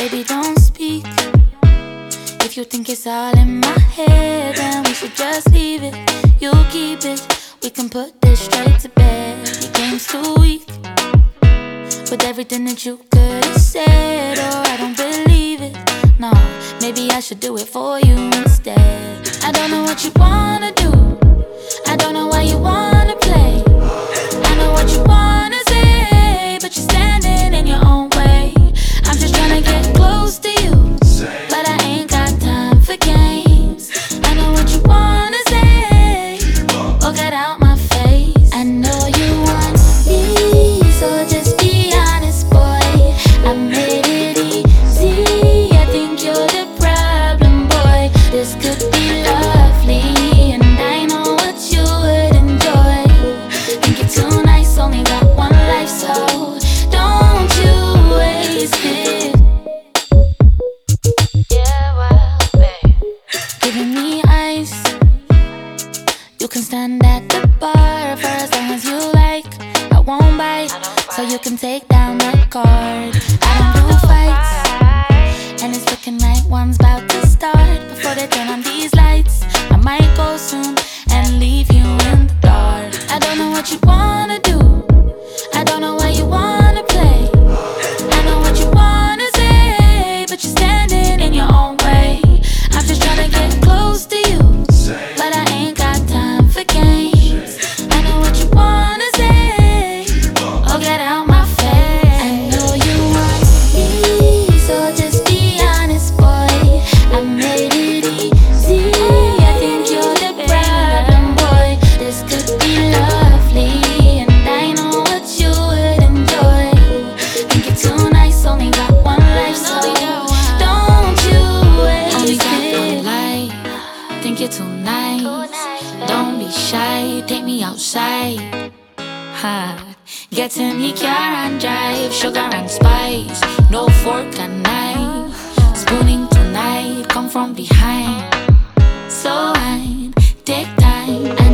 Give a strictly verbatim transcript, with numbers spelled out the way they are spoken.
baby, don't speak. If you think it's all in my head, then we should just leave it. You keep it, we can put this straight to bed. Your game's too weak with everything that you could have said. Oh, I don't believe it. No, maybe I should do it for you instead. I don't know what you wanna do, I don't know why you wanna play. I know what you wanna say, but you're standing in your own way. I'm just trying to get close to you, but I ain't got time for games. I know what you wanna say, oh get out my face. I know you want me, so just be honest, boy. I made it easy, I think you're the problem, boy. This could be lovely, and I know what you would enjoy. Think you're too nice, only got one life, so don't you waste it. Yeah, well, babe, giving me ice. You can stand at the bar for as long as you like. I won't bite, so you can take down that card. I don't do fights, and it's looking like one's about to start. Before they turn on these lights, I might go soon and leave you in the dark. I don't know what you wanna do, I don't know why you wanna play. I know what you wanna say, but you're standing in your own way. I'm just trying to get close to you, but I ain't got time for games. I know what you wanna say, oh get out my face. I know you want me, so just be honest, boy. I made it easy, I think you're the problem, boy. This could be lovely, and I know what you would enjoy. Think you're too nice, only got one life, so don't you waste Only got it. one life, think you're too nice. Don't be shy, take me outside. Ha. Get in the car and drive, sugar and spice, no fork and knife. Spooning tonight, come from behind. So I take time.